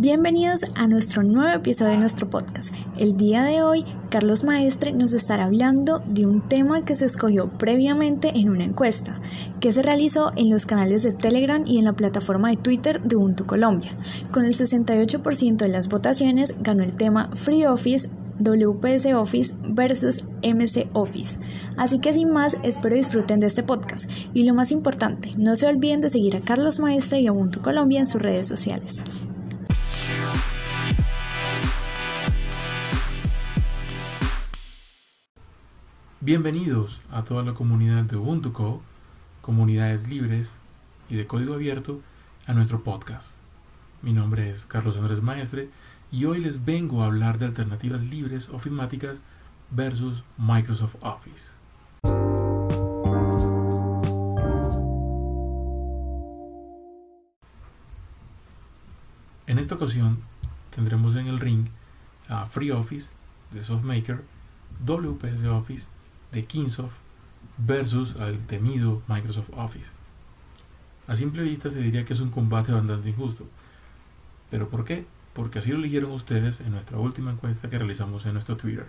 Bienvenidos a nuestro nuevo episodio de nuestro podcast. El día de hoy, Carlos Maestre nos estará hablando de un tema que se escogió previamente en una encuesta que se realizó en los canales de Telegram y en la plataforma de Twitter de Ubuntu Colombia. Con el 68% de las votaciones ganó el tema Free Office, WPS Office versus MC Office. Así que sin más, espero disfruten de este podcast. Y lo más importante, no se olviden de seguir a Carlos Maestre y a Ubuntu Colombia en sus redes sociales. Bienvenidos a toda la comunidad de Ubuntu Co, comunidades libres y de código abierto, a nuestro podcast. Mi nombre es Carlos Andrés Maestre y hoy les vengo a hablar de alternativas libres ofimáticas versus Microsoft Office. En esta ocasión tendremos en el ring a Free Office de SoftMaker, WPS Office de Kingsoft versus al temido Microsoft Office. A simple vista se diría que es un combate bastante injusto. ¿Pero por qué? Porque así lo eligieron ustedes en nuestra última encuesta que realizamos en nuestro Twitter.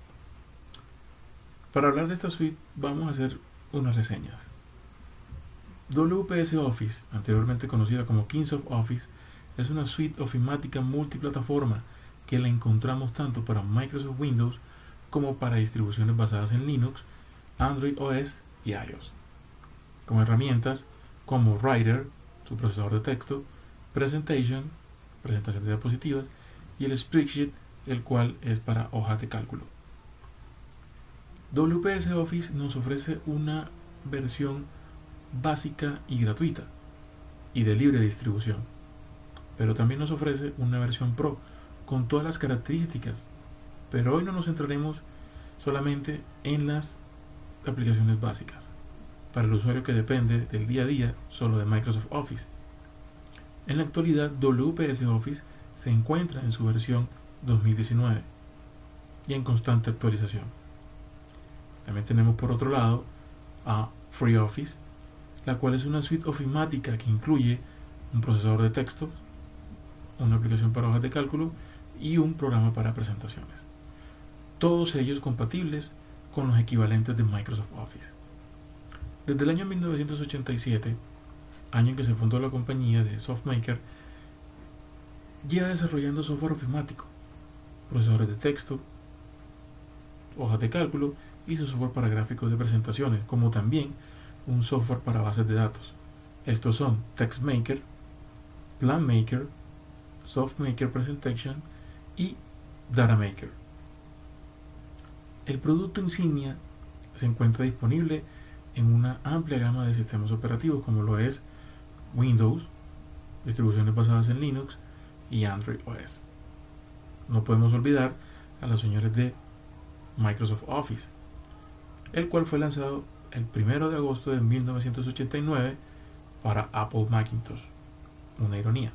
Para hablar de esta suite vamos a hacer unas reseñas. WPS Office, anteriormente conocida como Kingsoft Office, es una suite ofimática multiplataforma que la encontramos tanto para Microsoft Windows como para distribuciones basadas en Linux, Android OS y iOS, con herramientas como Writer, su procesador de texto, presentación de diapositivas, y el Spreadsheet, el cual es para hojas de cálculo. WPS Office nos ofrece una versión básica y gratuita y de libre distribución, pero también nos ofrece una versión Pro con todas las características. Pero hoy no nos centraremos solamente en las aplicaciones básicas para el usuario que depende del día a día solo de Microsoft Office. En la actualidad, WPS Office se encuentra en su versión 2019 y en constante actualización. También tenemos por otro lado a Free Office, la cual es una suite ofimática que incluye un procesador de texto, una aplicación para hojas de cálculo y un programa para presentaciones. Todos ellos compatibles con los equivalentes de Microsoft Office. Desde el año 1987, año en que se fundó la compañía de SoftMaker, lleva desarrollando software ofimático, procesadores de texto, hojas de cálculo y su software para gráficos de presentaciones, como también un software para bases de datos. Estos son TextMaker, PlanMaker, SoftMaker Presentation y DataMaker. El producto insignia se encuentra disponible en una amplia gama de sistemas operativos como lo es Windows, distribuciones basadas en Linux y Android OS. No podemos olvidar a los señores de Microsoft Office, el cual fue lanzado el 1 de agosto de 1989 para Apple Macintosh. Una ironía.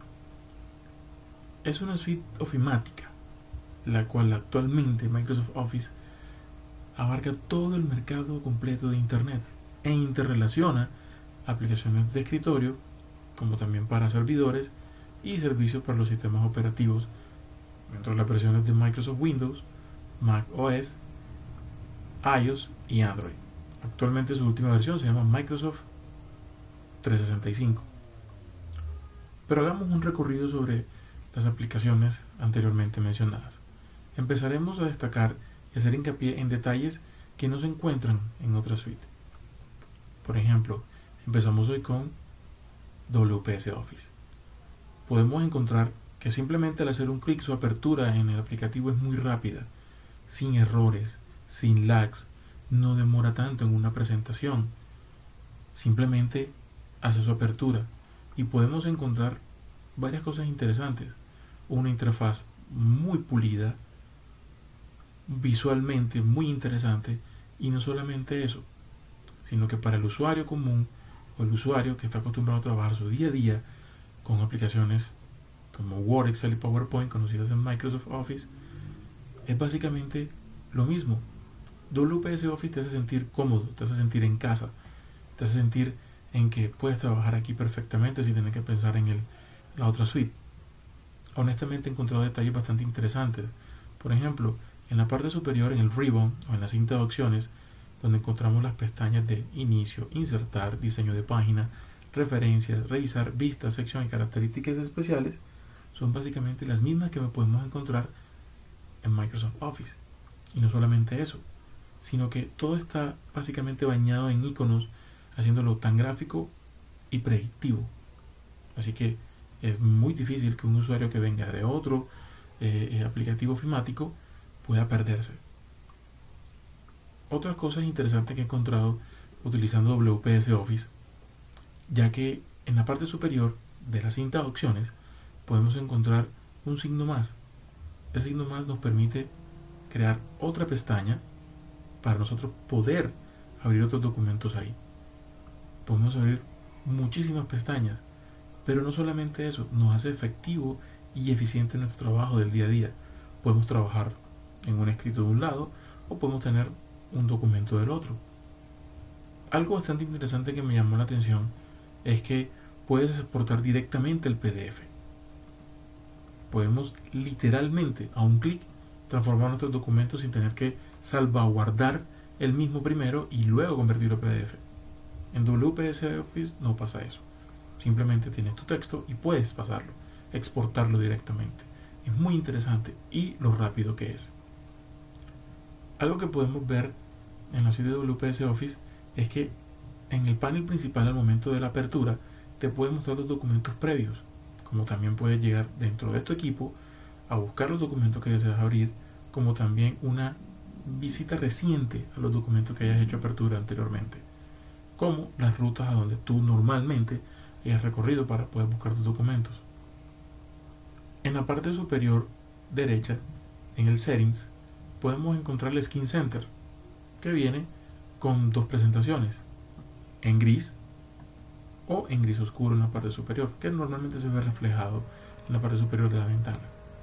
Es una suite ofimática, la cual actualmente Microsoft Office abarca todo el mercado completo de Internet e interrelaciona aplicaciones de escritorio, como también para servidores y servicios para los sistemas operativos dentro de las versiones de Microsoft Windows, Mac OS, iOS y Android. Actualmente su última versión se llama Microsoft 365. Pero hagamos un recorrido sobre las aplicaciones anteriormente mencionadas. Empezaremos a destacar y hacer hincapié en detalles que no se encuentran en otra suite. Por ejemplo, empezamos hoy con WPS Office. Podemos encontrar que simplemente al hacer un clic su apertura en el aplicativo es muy rápida, sin errores, sin lags, no demora tanto en una presentación. Simplemente hace su apertura y podemos encontrar varias cosas interesantes. Una interfaz muy pulida, visualmente muy interesante, y no solamente eso, sino que para el usuario común o el usuario que está acostumbrado a trabajar su día a día con aplicaciones como Word, Excel y PowerPoint conocidas en Microsoft Office, es básicamente lo mismo. WPS Office te hace sentir cómodo, te hace sentir en casa, te hace sentir en que puedes trabajar aquí perfectamente sin tener que pensar en la otra suite. honestamente he encontrado detalles bastante interesantes. Por ejemplo, en la parte superior, en el ribbon o en la cinta de opciones, donde encontramos las pestañas de inicio, insertar, diseño de página, referencias, revisar, vistas, sección y características especiales, son básicamente las mismas que podemos encontrar en Microsoft Office. Y no solamente eso, sino que todo está básicamente bañado en iconos, haciéndolo tan gráfico y predictivo. Así que es muy difícil que un usuario que venga de otro aplicativo ofimático pueda perderse. Otras cosas interesantes que he encontrado utilizando WPS Office, ya que en la parte superior de la cinta de opciones podemos encontrar un signo más. El signo más nos permite crear otra pestaña para nosotros poder abrir otros documentos ahí. Podemos abrir muchísimas pestañas, pero no solamente eso, nos hace efectivo y eficiente nuestro trabajo del día a día. Podemos trabajar en un escrito de un lado o podemos tener un documento del otro. Algo bastante interesante que me llamó la atención es que puedes exportar directamente el PDF. Podemos literalmente a un clic transformar nuestros documentos sin tener que salvaguardar el mismo primero y luego convertirlo a PDF. En WPS Office no pasa eso. Simplemente tienes tu texto y puedes pasarlo, exportarlo directamente. Es muy interesante y lo rápido que es. Algo que podemos ver en la suite de WPS Office es que en el panel principal al momento de la apertura te puede mostrar los documentos previos, como también puedes llegar dentro de tu equipo a buscar los documentos que deseas abrir, como también una visita reciente a los documentos que hayas hecho apertura anteriormente, como las rutas a donde tú normalmente hayas recorrido para poder buscar tus documentos. En la parte superior derecha, en el Settings, podemos encontrar el Skin Center, que viene con dos presentaciones, en gris o en gris oscuro en la parte superior, que normalmente se ve reflejado en la parte superior de la ventana.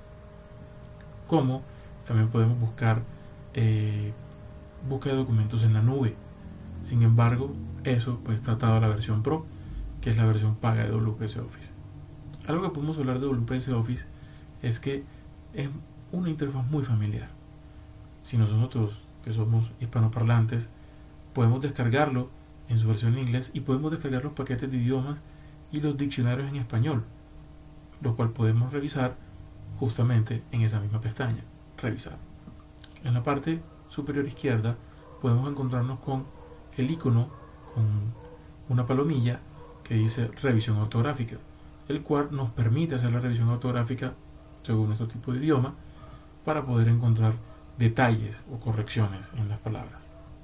Como también podemos buscar búsqueda de documentos en la nube. Sin embargo, eso pues está atado a la versión Pro, que es la versión paga de WPS Office. Algo que podemos hablar de WPS Office es que es una interfaz muy familiar. Si nosotros, que somos hispanoparlantes, podemos descargarlo en su versión en inglés y podemos descargar los paquetes de idiomas y los diccionarios en español, lo cual podemos revisar justamente en esa misma pestaña, revisar. En la parte superior izquierda podemos encontrarnos con el icono con una palomilla que dice revisión ortográfica, el cual nos permite hacer la revisión ortográfica según nuestro tipo de idioma para poder encontrar detalles o correcciones en las palabras.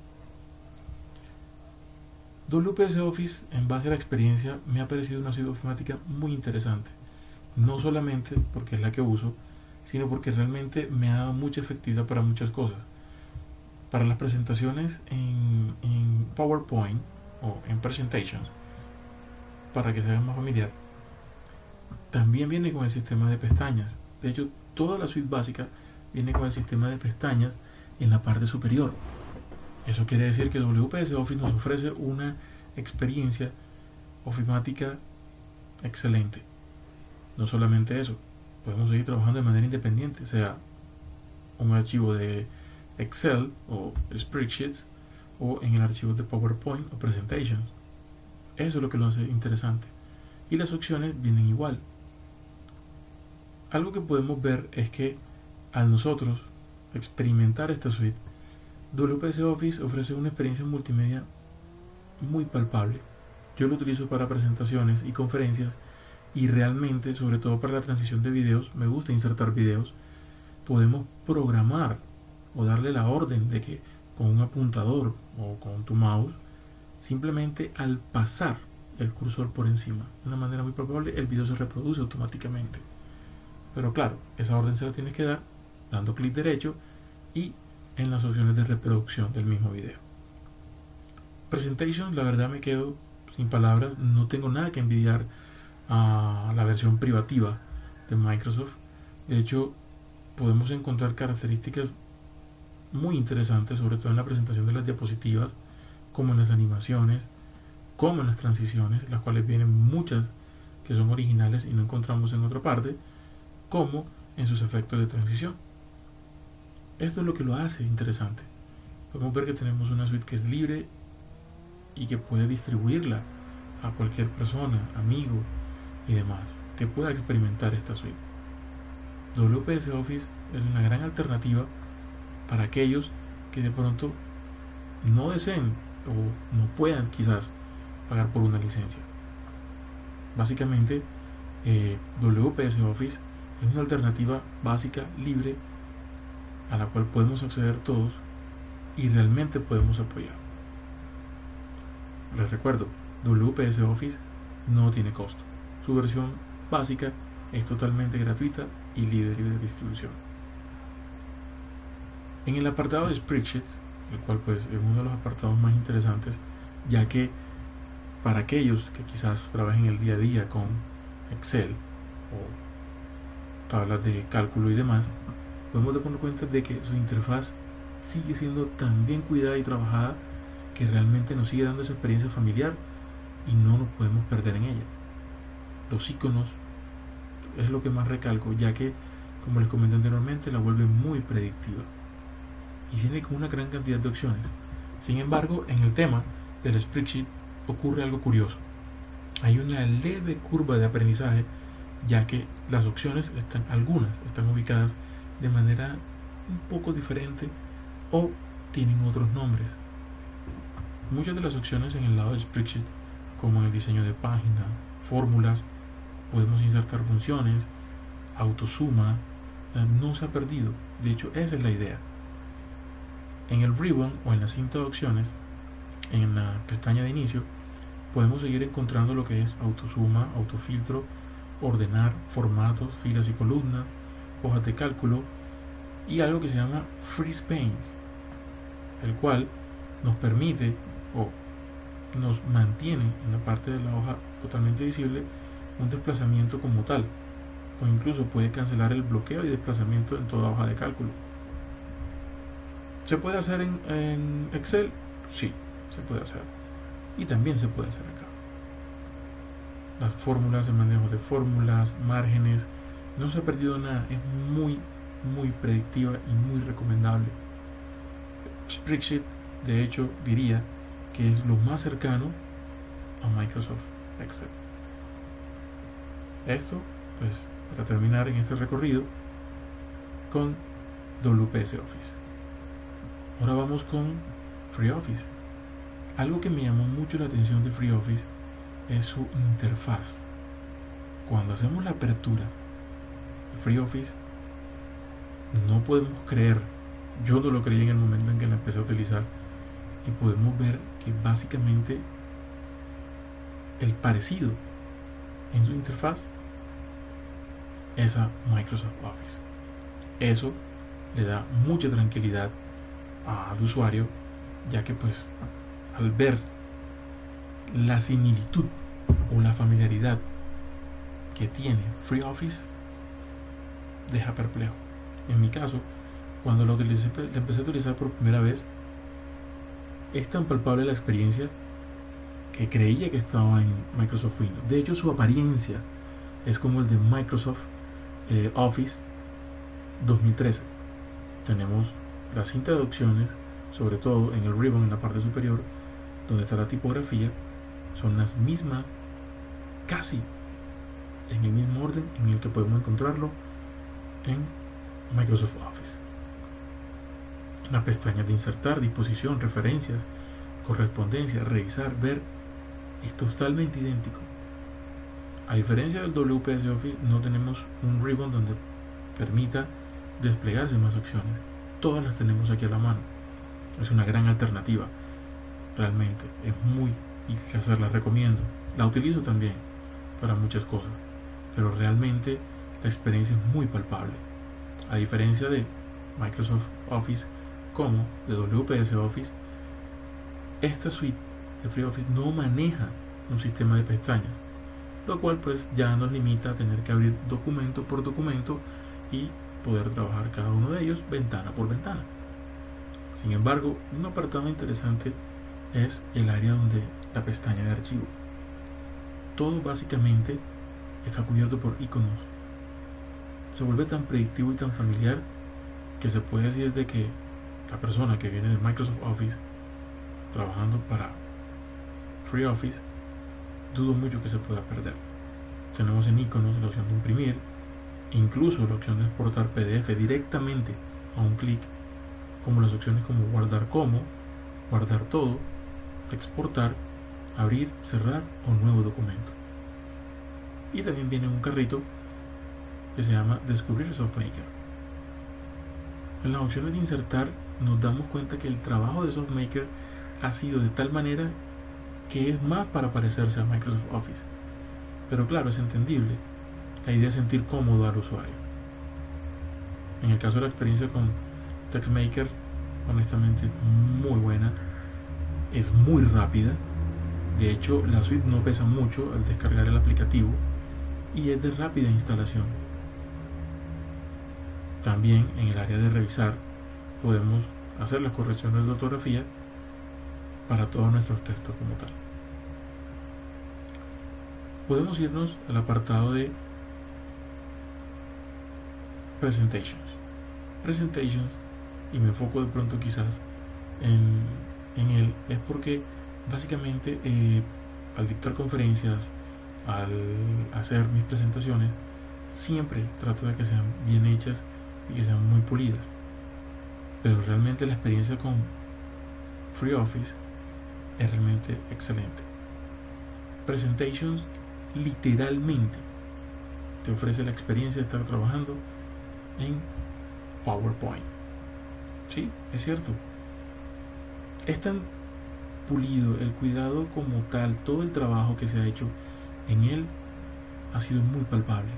WPS Office, en base a la experiencia, me ha parecido una suite ofimática muy interesante, no solamente porque es la que uso, sino porque realmente me ha dado mucha efectividad para muchas cosas. Para las presentaciones en PowerPoint o en Presentations, para que se vea más familiar, también viene con el sistema de pestañas. De hecho, toda la suite básica viene con el sistema de pestañas en la parte superior. Eso quiere decir que WPS Office nos ofrece una experiencia ofimática excelente. No solamente eso, podemos seguir trabajando de manera independiente, sea un archivo de Excel o Spreadsheets o en el archivo de PowerPoint o Presentations. Eso es lo que lo hace interesante. Y las opciones vienen igual. Algo que podemos ver es que al nosotros experimentar esta suite, WPS Office ofrece una experiencia multimedia muy palpable. Yo lo utilizo para presentaciones y conferencias y realmente, sobre todo para la transición de videos, me gusta insertar videos. Podemos programar o darle la orden de que con un apuntador o con tu mouse, simplemente al pasar el cursor por encima, de una manera muy palpable, el video se reproduce automáticamente. Pero claro, esa orden se la tienes que dar dando clic derecho y en las opciones de reproducción del mismo video. Presentation, la verdad me quedo sin palabras, no tengo nada que envidiar a la versión privativa de Microsoft. De hecho, podemos encontrar características muy interesantes, sobre todo en la presentación de las diapositivas, como en las animaciones, como en las transiciones, las cuales vienen muchas que son originales y no encontramos en otra parte, como en sus efectos de transición. Esto es lo que lo hace interesante. Podemos ver que tenemos una suite que es libre y que puede distribuirla a cualquier persona, amigo y demás, que pueda experimentar esta suite. WPS Office es una gran alternativa para aquellos que de pronto no deseen o no puedan quizás pagar por una licencia. Básicamente, WPS Office es una alternativa básica, libre, a la cual podemos acceder todos y realmente podemos apoyar. Les recuerdo, WPS Office no tiene costo. Su versión básica es totalmente gratuita y libre de distribución. En el apartado de Spreadsheet, el cual pues es uno de los apartados más interesantes, ya que para aquellos que quizás trabajen el día a día con Excel o tablas de cálculo y demás, podemos darnos cuenta de que su interfaz sigue siendo tan bien cuidada y trabajada que realmente nos sigue dando esa experiencia familiar y no nos podemos perder en ella. Los iconos es lo que más recalco, ya que, como les comenté anteriormente, la vuelve muy predictiva y viene con una gran cantidad de opciones. Sin embargo, en el tema del Spreadsheet ocurre algo curioso. Hay una leve curva de aprendizaje, ya que las opciones algunas están ubicadas de manera un poco diferente o tienen otros nombres. Muchas de las opciones en el lado de Spreadsheet, como en el diseño de página, fórmulas, podemos insertar funciones, autosuma, no se ha perdido. De hecho, esa es la idea. En el ribbon o en la cinta de opciones, en la pestaña de inicio, podemos seguir encontrando lo que es autosuma, autofiltro, ordenar, formatos, filas y columnas, hojas de cálculo y algo que se llama Freeze Panes, el cual nos permite o nos mantiene en la parte de la hoja totalmente visible un desplazamiento como tal, o incluso puede cancelar el bloqueo y desplazamiento en toda hoja de cálculo. ¿Se puede hacer en Excel? Sí, se puede hacer, y también se puede hacer acá. Las fórmulas, el manejo de fórmulas, márgenes, no se ha perdido nada, es muy predictiva y muy recomendable. Spreadsheet, de hecho, diría que es lo más cercano a Microsoft Excel. Esto, pues, para terminar en este recorrido con WPS Office. Ahora vamos con FreeOffice. Algo que me llamó mucho la atención de FreeOffice es su interfaz. Cuando hacemos la apertura de FreeOffice, no podemos creer, yo no lo creí en el momento en que la empecé a utilizar, y podemos ver que básicamente el parecido en su interfaz es a Microsoft Office. Eso le da mucha tranquilidad al usuario, ya que pues al ver la similitud o la familiaridad que tiene FreeOffice, deja perplejo. En mi caso, cuando la empecé a utilizar por primera vez, es tan palpable la experiencia que creía que estaba en Microsoft Windows. De hecho, su apariencia es como el de Microsoft Office 2013. Tenemos la cinta de opciones, sobre todo en el ribbon en la parte superior, donde está la tipografía, son las mismas, casi en el mismo orden en el que podemos encontrarlo en Microsoft Office. En la pestaña de insertar, disposición, referencias, correspondencia, revisar, ver, es totalmente idéntico. A diferencia del WPS Office, no tenemos un ribbon donde permita desplegarse más opciones. Todas las tenemos aquí a la mano. Es una gran alternativa. Realmente es muy, y quizás la recomiendo. La utilizo también para muchas cosas, pero realmente la experiencia es muy palpable. A diferencia de Microsoft Office como de WPS Office, esta suite de FreeOffice no maneja un sistema de pestañas, lo cual pues ya nos limita a tener que abrir documento por documento y poder trabajar cada uno de ellos ventana por ventana. Sin embargo, un apartado interesante es el área donde la pestaña de archivo. Todo básicamente está cubierto por iconos. se vuelve tan predictivo y tan familiar que se puede decir de que la persona que viene de Microsoft Office trabajando para FreeOffice, dudo mucho que se pueda perder. Tenemos en iconos la opción de imprimir, incluso la opción de exportar PDF directamente a un clic, como las opciones como guardar como, guardar todo, exportar, abrir, cerrar o nuevo documento. Y también viene un carrito que se llama Descubrir SoftMaker. En las opciones de insertar nos damos cuenta que el trabajo de SoftMaker ha sido de tal manera que es más para parecerse a Microsoft Office. Pero claro, es entendible. La idea es sentir cómodo al usuario. En el caso de la experiencia con TextMaker, honestamente muy buena. Es muy rápida. De hecho, la suite no pesa mucho al descargar el aplicativo y es de rápida instalación. También en el área de revisar podemos hacer las correcciones de ortografía para todos nuestros textos como tal. Podemos irnos al apartado de Presentations. Presentations, y me enfoco de pronto quizás en él, es porque básicamente al dictar conferencias, al hacer mis presentaciones, siempre trato de que sean bien hechas y que sean muy pulidas. Pero realmente la experiencia con FreeOffice es realmente excelente. Presentations literalmente te ofrece la experiencia de estar trabajando en PowerPoint. Sí, es cierto. Es tan pulido, el cuidado como tal, todo el trabajo que se ha hecho en él ha sido muy palpable.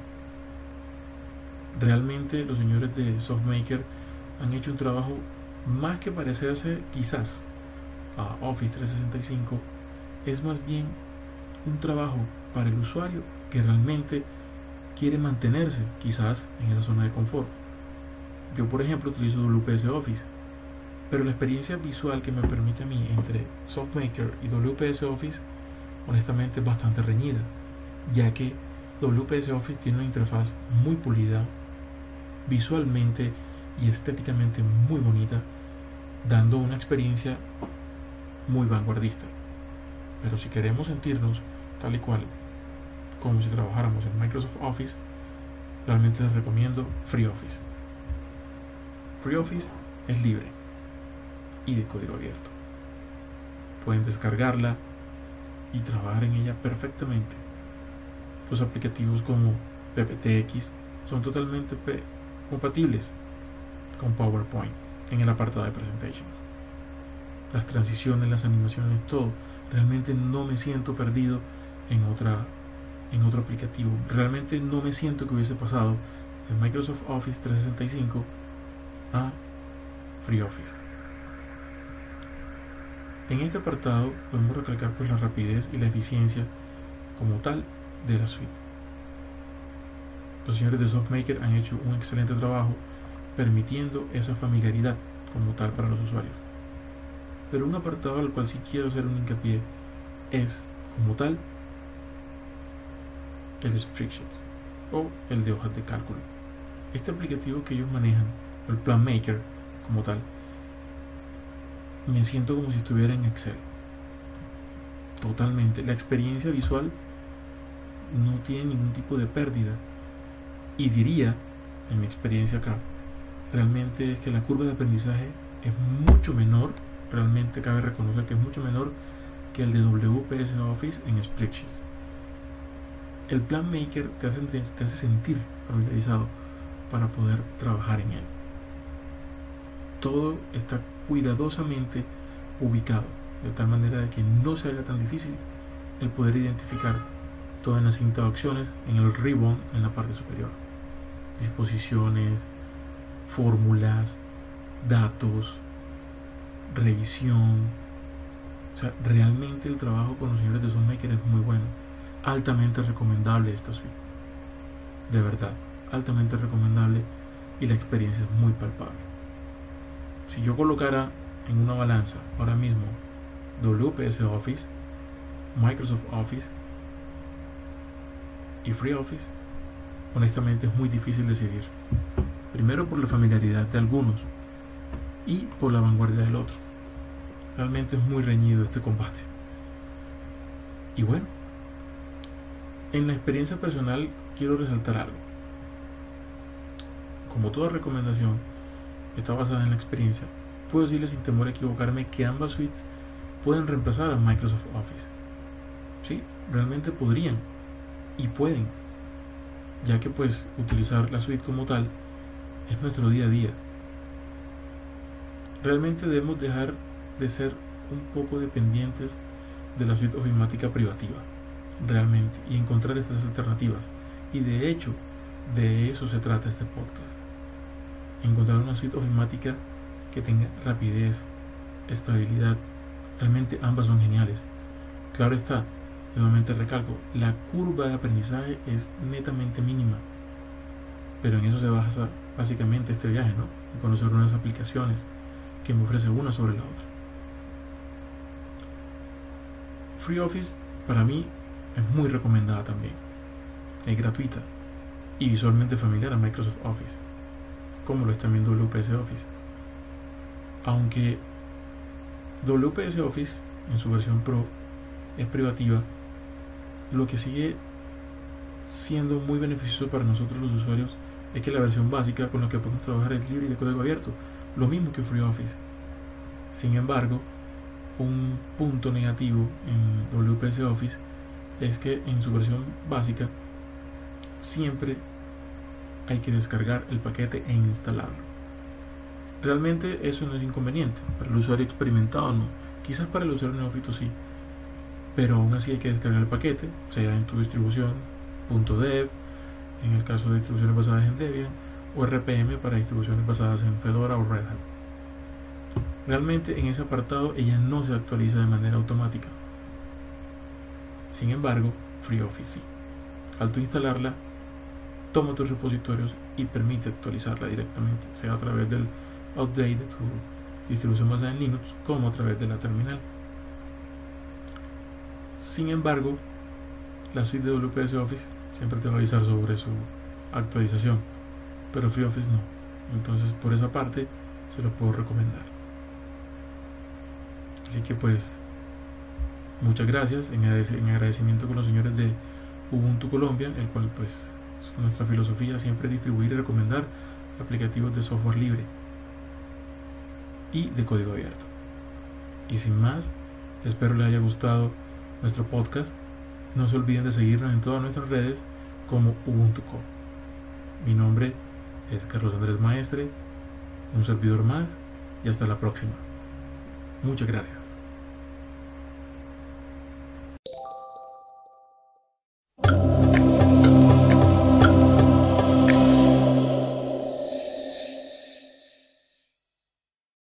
Realmente los señores de SoftMaker han hecho un trabajo más que parecerse quizás a Office 365, es más bien un trabajo para el usuario que realmente quiere mantenerse quizás en esa zona de confort. Yo por ejemplo utilizo WPS Office, pero la experiencia visual que me permite a mí entre SoftMaker y WPS Office honestamente es bastante reñida, ya que WPS Office tiene una interfaz muy pulida, visualmente y estéticamente muy bonita, dando una experiencia muy vanguardista. Pero si queremos sentirnos tal y cual como si trabajáramos en Microsoft Office, realmente les recomiendo FreeOffice. FreeOffice es libre y de código abierto. Pueden descargarla y trabajar en ella perfectamente. Los aplicativos como PPTX son totalmente compatibles con PowerPoint en el apartado de Presentation. Las transiciones, las animaciones, todo. Realmente no me siento perdido en otro aplicativo. Realmente no me siento que hubiese pasado de Microsoft Office 365 a FreeOffice. En este apartado podemos recalcar pues la rapidez y la eficiencia como tal de la suite. Los señores de SoftMaker han hecho un excelente trabajo permitiendo esa familiaridad como tal para los usuarios. Pero un apartado al cual sí quiero hacer un hincapié es, como tal, el Spreadsheets o el de hojas de cálculo. Este aplicativo que ellos manejan, el PlanMaker como tal, me siento como si estuviera en Excel. Totalmente. La experiencia visual no tiene ningún tipo de pérdida. Y diría, en mi experiencia acá, realmente es que la curva de aprendizaje es mucho menor. Realmente cabe reconocer que es mucho menor que el de WPS Office en Spreadsheet. El PlanMaker te hace sentir familiarizado para poder trabajar en él. Todo está cuidadosamente ubicado, de tal manera de que no se haga tan difícil el poder identificar toda la cinta de opciones en el ribbon en la parte superior. Disposiciones, fórmulas, datos, revisión. O sea, realmente el trabajo con los señores de SoftMaker es muy bueno. Altamente recomendable esta suite. De verdad, altamente recomendable y la experiencia es muy palpable. Si yo colocara en una balanza ahora mismo WPS Office, Microsoft Office y FreeOffice, honestamente es muy difícil decidir. Primero por la familiaridad de algunos y por la vanguardia del otro. Realmente es muy reñido este combate. Y bueno, en la experiencia personal quiero resaltar algo. Como toda recomendación está basada en la experiencia, puedo decirle sin temor a equivocarme que ambas suites pueden reemplazar a Microsoft Office. Sí, realmente podrían y pueden, ya que pues utilizar la suite como tal es nuestro día a día. Realmente debemos dejar de ser un poco dependientes de la suite ofimática privativa, realmente, y encontrar estas alternativas. Y de hecho, de eso se trata este podcast. Encontrar una suite ofimática que tenga rapidez, estabilidad. Realmente ambas son geniales. Claro está, nuevamente recalco, la curva de aprendizaje es netamente mínima, pero en eso se basa básicamente este viaje, ¿no? En conocer nuevas aplicaciones que me ofrece una sobre la otra. FreeOffice para mí es muy recomendada también. Es gratuita y visualmente familiar a Microsoft Office, como lo es también WPS Office. Aunque WPS Office en su versión Pro es privativa, lo que sigue siendo muy beneficioso para nosotros los usuarios es que la versión básica con la que podemos trabajar es libre y de código abierto, lo mismo que FreeOffice. Sin embargo, un punto negativo en WPS Office es que en su versión básica siempre hay que descargar el paquete e instalarlo. Realmente eso no es inconveniente, para el usuario experimentado no, quizás para el usuario neófito sí, pero aún así hay que descargar el paquete, sea en tu distribución .dev, en el caso de distribuciones basadas en Debian, o RPM para distribuciones basadas en Fedora o Red Hat. Realmente en ese apartado ella no se actualiza de manera automática. Sin embargo, FreeOffice sí. Al tú instalarla, toma tus repositorios y permite actualizarla directamente, sea a través del update de tu distribución basada en Linux como a través de la terminal. Sin embargo, la suite de WPS Office siempre te va a avisar sobre su actualización, pero FreeOffice no. Entonces por esa parte se lo puedo recomendar. Así que pues muchas gracias en agradecimiento con los señores de Ubuntu Colombia, el cual pues nuestra filosofía siempre es distribuir y recomendar aplicativos de software libre y de código abierto. Y sin más, espero les haya gustado nuestro podcast. No se olviden de seguirnos en todas nuestras redes como Ubuntu.co. Mi nombre es Carlos Andrés Maestre, un servidor más, y hasta la próxima. Muchas gracias.